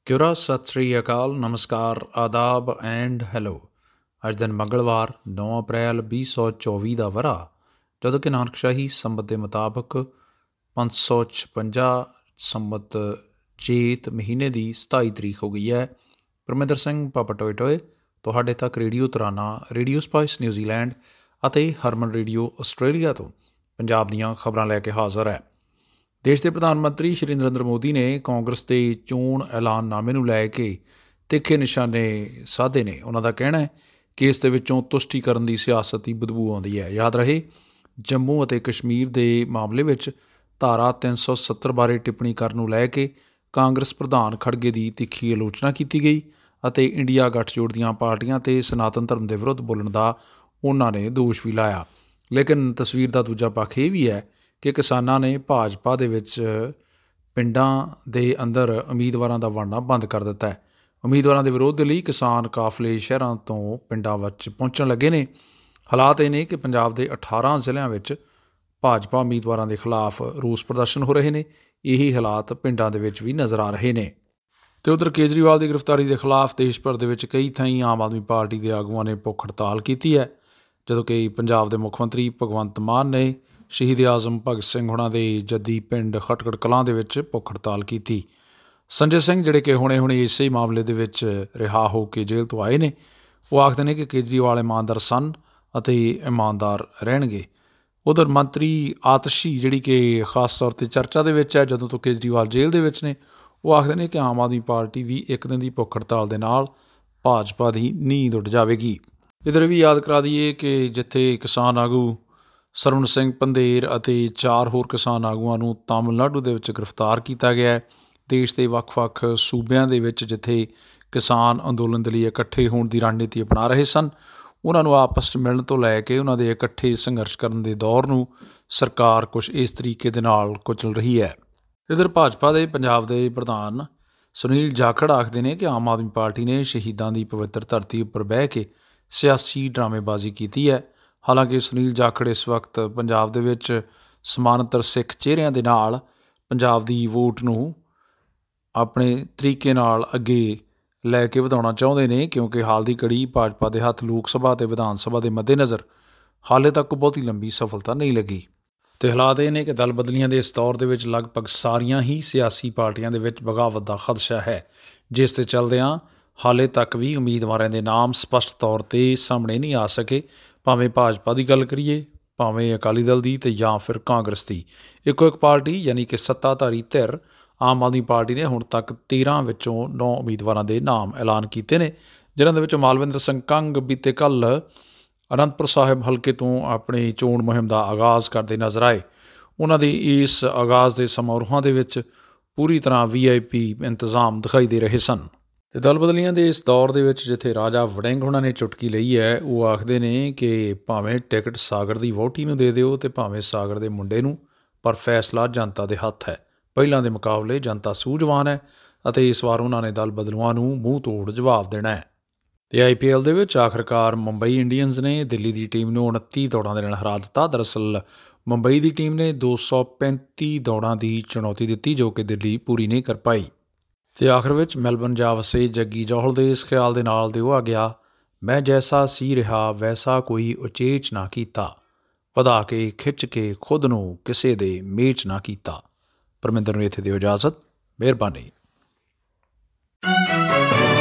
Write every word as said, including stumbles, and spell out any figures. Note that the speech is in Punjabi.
ਕਿਉਰਾ ਸਤਿ ਸ੍ਰੀ ਅਕਾਲ, ਨਮਸਕਾਰ, ਆਦਾਬ ਐਂਡ ਹੈਲੋ। ਅੱਜ ਦਿਨ ਮੰਗਲਵਾਰ ਨੌਂ ਅਪ੍ਰੈਲ ਵੀਹ ਸੌ ਚੌਵੀ ਦਾ ਵਰ੍ਹਾ, ਜਦੋਂ ਕਿ ਨਾਨਕਸ਼ਾਹੀ ਸੰਮਤ ਦੇ ਮੁਤਾਬਕ ਪੰਜ ਸੌ ਛਪੰਜਾ ਸੰਮਤ ਚੇਤ ਮਹੀਨੇ ਦੀ ਸਤਾਈ ਤਰੀਕ ਹੋ ਗਈ ਹੈ। ਪਰਮਿੰਦਰ ਸਿੰਘ ਪਾਪਾ ਟੋਏ ਟੋਏ ਤੁਹਾਡੇ ਤੱਕ radio Tarana, radio spice New Zealand ਅਤੇ ਹਰਮਨ ਰੇਡੀਓ ਆਸਟ੍ਰੇਲੀਆ ਤੋਂ ਪੰਜਾਬ ਦੀਆਂ ਖਬਰਾਂ ਲੈ ਕੇ ਹਾਜ਼ਰ ਹੈ। ਦੇਸ਼ ਦੇ ਪ੍ਰਧਾਨ ਮੰਤਰੀ ਸ਼੍ਰੀ ਨਰਿੰਦਰ ਮੋਦੀ ਨੇ ਕਾਂਗਰਸ ਦੇ ਚੋਣ ਐਲਾਨਨਾਮੇ ਨੂੰ ਲੈ ਕੇ ਤਿੱਖੇ ਨਿਸ਼ਾਨੇ ਸਾਧੇ ਨੇ। ਉਹਨਾਂ ਦਾ ਕਹਿਣਾ ਹੈ ਕਿ ਇਸ ਦੇ ਵਿੱਚੋਂ ਤੁਸ਼ਟੀਕਰਨ ਦੀ ਸਿਆਸਤ ਦੀ ਬਦਬੂ ਆਉਂਦੀ ਹੈ। ਯਾਦ ਰਹੇ, ਜੰਮੂ ਅਤੇ ਕਸ਼ਮੀਰ ਦੇ ਮਾਮਲੇ ਵਿੱਚ ਧਾਰਾ ਤਿੰਨ ਸੌ ਸੱਤਰ ਬਾਰੇ ਟਿੱਪਣੀ ਕਰਨ ਨੂੰ ਲੈ ਕੇ ਕਾਂਗਰਸ ਪ੍ਰਧਾਨ ਖੜਗੇ ਦੀ ਤਿੱਖੀ ਆਲੋਚਨਾ ਕੀਤੀ ਗਈ ਅਤੇ ਇੰਡੀਆ ਗੱਠਜੋੜ ਦੀਆਂ ਪਾਰਟੀਆਂ 'ਤੇ ਸਨਾਤਨ ਧਰਮ ਦੇ ਵਿਰੁੱਧ ਬੋਲਣ ਦਾ ਉਹਨਾਂ ਨੇ ਦੋਸ਼ ਵੀ ਲਾਇਆ। ਲੇਕਿਨ ਤਸਵੀਰ ਦਾ ਦੂਜਾ ਪੱਖ ਇਹ ਵੀ ਹੈ ਕਿ ਕਿਸਾਨਾਂ ਨੇ ਭਾਜਪਾ ਦੇ ਵਿੱਚ ਪਿੰਡਾਂ ਦੇ ਅੰਦਰ ਉਮੀਦਵਾਰਾਂ ਦਾ ਵੰਡਣਾ ਬੰਦ ਕਰ ਦਿੱਤਾ ਹੈ। ਉਮੀਦਵਾਰਾਂ ਦੇ ਵਿਰੋਧ ਦੇ ਲਈ ਕਿਸਾਨ ਕਾਫਲੇ ਸ਼ਹਿਰਾਂ ਤੋਂ ਪਿੰਡਾਂ ਵਿੱਚ ਪਹੁੰਚਣ ਲੱਗੇ ਨੇ। ਹਾਲਾਤ ਇਹ ਨੇ ਕਿ ਪੰਜਾਬ ਦੇ ਅਠਾਰਾਂ ਜ਼ਿਲ੍ਹਿਆਂ ਵਿੱਚ ਭਾਜਪਾ ਉਮੀਦਵਾਰਾਂ ਦੇ ਖਿਲਾਫ ਰੋਸ ਪ੍ਰਦਰਸ਼ਨ ਹੋ ਰਹੇ ਨੇ। ਇਹੀ ਹਾਲਾਤ ਪਿੰਡਾਂ ਦੇ ਵਿੱਚ ਵੀ ਨਜ਼ਰ ਆ ਰਹੇ ਨੇ। ਅਤੇ ਉੱਧਰ ਕੇਜਰੀਵਾਲ ਦੀ ਗ੍ਰਿਫਤਾਰੀ ਦੇ ਖਿਲਾਫ ਦੇਸ਼ ਭਰ ਦੇ ਵਿੱਚ ਕਈ ਥਾਈਂ ਆਮ ਆਦਮੀ ਪਾਰਟੀ ਦੇ ਆਗੂਆਂ ਨੇ ਭੁੱਖ ਹੜਤਾਲ ਕੀਤੀ ਹੈ, ਜਦੋਂ ਕਿ ਪੰਜਾਬ ਦੇ ਮੁੱਖ ਮੰਤਰੀ ਭਗਵੰਤ ਮਾਨ ਨੇ ਸ਼ਹੀਦ ਆਜ਼ਮ ਭਗਤ ਸਿੰਘ ਹੋਣਾ ਦੇ ਜੱਦੀ ਪਿੰਡ ਖਟਕੜ ਕਲਾਂ ਦੇ ਵਿੱਚ ਭੁੱਖ ਹੜਤਾਲ ਕੀਤੀ। ਸੰਜੇ ਸਿੰਘ, ਜਿਹੜੇ ਕਿ ਹੁਣੇ ਹੁਣੇ ਇਸੇ ਮਾਮਲੇ ਦੇ ਵਿੱਚ ਰਿਹਾ ਹੋ ਕੇ ਜੇਲ੍ਹ ਤੋਂ ਆਏ ਨੇ, ਉਹ ਆਖਦੇ ਨੇ ਕਿ ਕੇਜਰੀਵਾਲ ਇਮਾਨਦਾਰ ਸਨ ਅਤੇ ਇਮਾਨਦਾਰ ਰਹਿਣਗੇ। ਉਧਰ ਮੰਤਰੀ ਆਤਸ਼ੀ, ਜਿਹੜੀ ਕਿ ਖਾਸ ਤੌਰ 'ਤੇ ਚਰਚਾ ਦੇ ਵਿੱਚ ਹੈ ਜਦੋਂ ਤੋਂ ਕੇਜਰੀਵਾਲ ਜੇਲ੍ਹ ਦੇ ਵਿੱਚ ਨੇ, ਉਹ ਆਖਦੇ ਨੇ ਕਿ ਆਮ ਆਦਮੀ ਪਾਰਟੀ ਦੀ ਇੱਕ ਦਿਨ ਦੀ ਭੁੱਖ ਹੜਤਾਲ ਦੇ ਨਾਲ ਭਾਜਪਾ ਦੀ ਨੀਂਦ ਉੱਡ ਜਾਵੇਗੀ। ਇੱਧਰ ਵੀ ਯਾਦ ਕਰਾ ਦਈਏ ਕਿ ਜਿੱਥੇ ਕਿਸਾਨ ਆਗੂ ਸਰਵਣ ਸਿੰਘ ਪੰਧੇਰ ਅਤੇ ਚਾਰ ਹੋਰ ਕਿਸਾਨ ਆਗੂਆਂ ਨੂੰ ਤਾਮਿਲਨਾਡੂ ਦੇ ਵਿੱਚ ਗ੍ਰਿਫਤਾਰ ਕੀਤਾ ਗਿਆ ਹੈ। ਦੇਸ਼ ਦੇ ਵੱਖ-ਵੱਖ ਸੂਬਿਆਂ ਦੇ ਵਿੱਚ ਜਿੱਥੇ ਕਿਸਾਨ ਅੰਦੋਲਨ ਦੇ ਲਈ ਇਕੱਠੇ ਹੋਣ ਦੀ ਰਣਨੀਤੀ ਅਪਣਾ ਰਹੇ ਸਨ, ਉਹਨਾਂ ਨੂੰ ਆਪਸ 'ਚ ਮਿਲਣ ਤੋਂ ਲੈ ਕੇ ਉਹਨਾਂ ਦੇ ਇਕੱਠੇ ਸੰਘਰਸ਼ ਕਰਨ ਦੇ ਦੌਰ ਨੂੰ ਸਰਕਾਰ ਕੁਛ ਇਸ ਤਰੀਕੇ ਦੇ ਨਾਲ ਕੁਚਲ ਰਹੀ ਹੈ। ਇੱਧਰ ਭਾਜਪਾ ਦੇ ਪੰਜਾਬ ਦੇ ਪ੍ਰਧਾਨ ਸੁਨੀਲ ਜਾਖੜ ਆਖਦੇ ਨੇ ਕਿ ਆਮ ਆਦਮੀ ਪਾਰਟੀ ਨੇ ਸ਼ਹੀਦਾਂ ਦੀ ਪਵਿੱਤਰ ਧਰਤੀ ਉੱਪਰ ਬਹਿ ਕੇ ਸਿਆਸੀ ਡਰਾਮੇਬਾਜ਼ੀ ਕੀਤੀ ਹੈ। ਹਾਲਾਂਕਿ ਸੁਨੀਲ ਜਾਖੜ ਇਸ ਵਕਤ ਪੰਜਾਬ ਦੇ ਵਿੱਚ ਸਮਾਨਤਰ ਸਿੱਖ ਚਿਹਰਿਆਂ ਦੇ ਨਾਲ ਪੰਜਾਬ ਦੀ ਵੋਟ ਨੂੰ ਆਪਣੇ ਤਰੀਕੇ ਨਾਲ ਅੱਗੇ ਲੈ ਕੇ ਵਧਾਉਣਾ ਚਾਹੁੰਦੇ ਨੇ, ਕਿਉਂਕਿ ਹਾਲ ਦੀ ਘੜੀ ਭਾਜਪਾ ਦੇ ਹੱਥ ਲੋਕ ਸਭਾ ਅਤੇ ਵਿਧਾਨ ਸਭਾ ਦੇ ਮੱਦੇਨਜ਼ਰ ਹਾਲੇ ਤੱਕ ਬਹੁਤੀ ਲੰਬੀ ਸਫਲਤਾ ਨਹੀਂ ਲੱਗੀ। ਅਤੇ ਹਾਲਾਤ ਇਹ ਨੇ ਕਿ ਦਲ ਬਦਲੀਆਂ ਦੇ ਇਸ ਦੌਰ ਦੇ ਵਿੱਚ ਲਗਭਗ ਸਾਰੀਆਂ ਹੀ ਸਿਆਸੀ ਪਾਰਟੀਆਂ ਦੇ ਵਿੱਚ ਬਗਾਵਤ ਦਾ ਖਦਸ਼ਾ ਹੈ, ਜਿਸ ਦੇ ਚੱਲਦਿਆਂ ਹਾਲੇ ਤੱਕ ਵੀ ਉਮੀਦਵਾਰਾਂ ਦੇ ਨਾਮ ਸਪਸ਼ਟ ਤੌਰ 'ਤੇ ਸਾਹਮਣੇ ਨਹੀਂ ਆ ਸਕੇ। ਭਾਵੇਂ ਭਾਜਪਾ ਦੀ ਗੱਲ ਕਰੀਏ, ਭਾਵੇਂ ਅਕਾਲੀ ਦਲ ਦੀ ਅਤੇ ਜਾਂ ਫਿਰ ਕਾਂਗਰਸ ਦੀ, ਇੱਕੋ ਇੱਕ ਪਾਰਟੀ ਯਾਨੀ ਕਿ ਸੱਤਾਧਾਰੀ ਧਿਰ ਆਮ ਆਦਮੀ ਪਾਰਟੀ ਨੇ ਹੁਣ ਤੱਕ ਤੇਰ੍ਹਾਂ ਵਿੱਚੋਂ ਨੌ ਉਮੀਦਵਾਰਾਂ ਦੇ ਨਾਮ ਐਲਾਨ ਕੀਤੇ ਨੇ, ਜਿਨ੍ਹਾਂ ਦੇ ਵਿੱਚੋਂ ਮਾਲਵਿੰਦਰ ਸਿੰਘ ਕੰਗ ਬੀਤੇ ਕੱਲ੍ਹ ਅਨੰਦਪੁਰ ਸਾਹਿਬ ਹਲਕੇ ਤੋਂ ਆਪਣੀ ਚੋਣ ਮੁਹਿੰਮ ਦਾ ਆਗਾਜ਼ ਕਰਦੇ ਨਜ਼ਰ ਆਏ। ਉਹਨਾਂ ਦੇ ਇਸ ਆਗਾਜ਼ ਦੇ ਸਮਾਰੋਹਾਂ ਦੇ ਵਿੱਚ ਪੂਰੀ ਤਰ੍ਹਾਂ ਵੀ ਆਈ ਪੀ ਇੰਤਜ਼ਾਮ ਦਿਖਾਈ ਦੇ ਰਹੇ ਸਨ। ਅਤੇ ਦਲ ਬਦਲੀਆਂ ਦੇ ਇਸ ਦੌਰ ਦੇ ਵਿੱਚ ਜਿੱਥੇ ਰਾਜਾ ਵੜਿੰਗ ਉਹਨਾਂ ਨੇ ਚੁਟਕੀ ਲਈ ਹੈ, ਉਹ ਆਖਦੇ ਨੇ ਕਿ ਭਾਵੇਂ ਟਿਕਟ ਸਾਗਰ ਦੀ ਵਹੁਟੀ ਨੂੰ ਦੇ ਦਿਓ ਅਤੇ ਭਾਵੇਂ ਸਾਗਰ ਦੇ ਮੁੰਡੇ ਨੂੰ, ਪਰ ਫੈਸਲਾ ਜਨਤਾ ਦੇ ਹੱਥ ਹੈ। ਪਹਿਲਾਂ ਦੇ ਮੁਕਾਬਲੇ ਜਨਤਾ ਸੂਝਵਾਨ ਹੈ ਅਤੇ ਇਸ ਵਾਰ ਉਹਨਾਂ ਨੇ ਦਲ ਬਦਲੂਆਂ ਨੂੰ ਮੂੰਹ ਤੋੜ ਜਵਾਬ ਦੇਣਾ ਹੈ। ਅਤੇ ਆਈ ਪੀ ਐਲ ਦੇ ਵਿੱਚ ਆਖਰਕਾਰ ਮੁੰਬਈ ਇੰਡੀਅਨਸ ਨੇ ਦਿੱਲੀ ਦੀ ਟੀਮ ਨੂੰ ਉਨੱਤੀ ਦੌੜਾਂ ਦੇ ਨਾਲ ਹਰਾ ਦਿੱਤਾ। ਦਰਅਸਲ ਮੁੰਬਈ ਦੀ ਟੀਮ ਨੇ ਦੋ ਸੌ ਪੈਂਤੀ ਦੌੜਾਂ ਦੀ ਚੁਣੌਤੀ ਦਿੱਤੀ, ਜੋ ਕਿ ਦਿੱਲੀ ਪੂਰੀ ਨਹੀਂ ਕਰ ਪਾਈ। ਅਤੇ ਆਖਰ ਵਿੱਚ ਮੈਲਬਰਨ ਜਾ ਵਸੇ ਜੱਗੀ ਜੌਹਲ ਦੇ ਇਸ ਖਿਆਲ ਦੇ ਨਾਲ ਦਿਓ ਗਿਆ, ਮੈਂ ਜੈਸਾ ਸੀ ਰਿਹਾ ਵੈਸਾ ਕੋਈ ਉਚੇਚ ਨਾ ਕੀਤਾ, ਵਧਾ ਕੇ ਖਿੱਚ ਕੇ ਖੁਦ ਨੂੰ ਕਿਸੇ ਦੇ ਮੇਚ ਨਾ ਕੀਤਾ। ਪਰਮਿੰਦਰ ਨੂੰ ਇੱਥੇ ਦਿਓ ਇਜਾਜ਼ਤ, ਮਿਹਰਬਾਨੀ।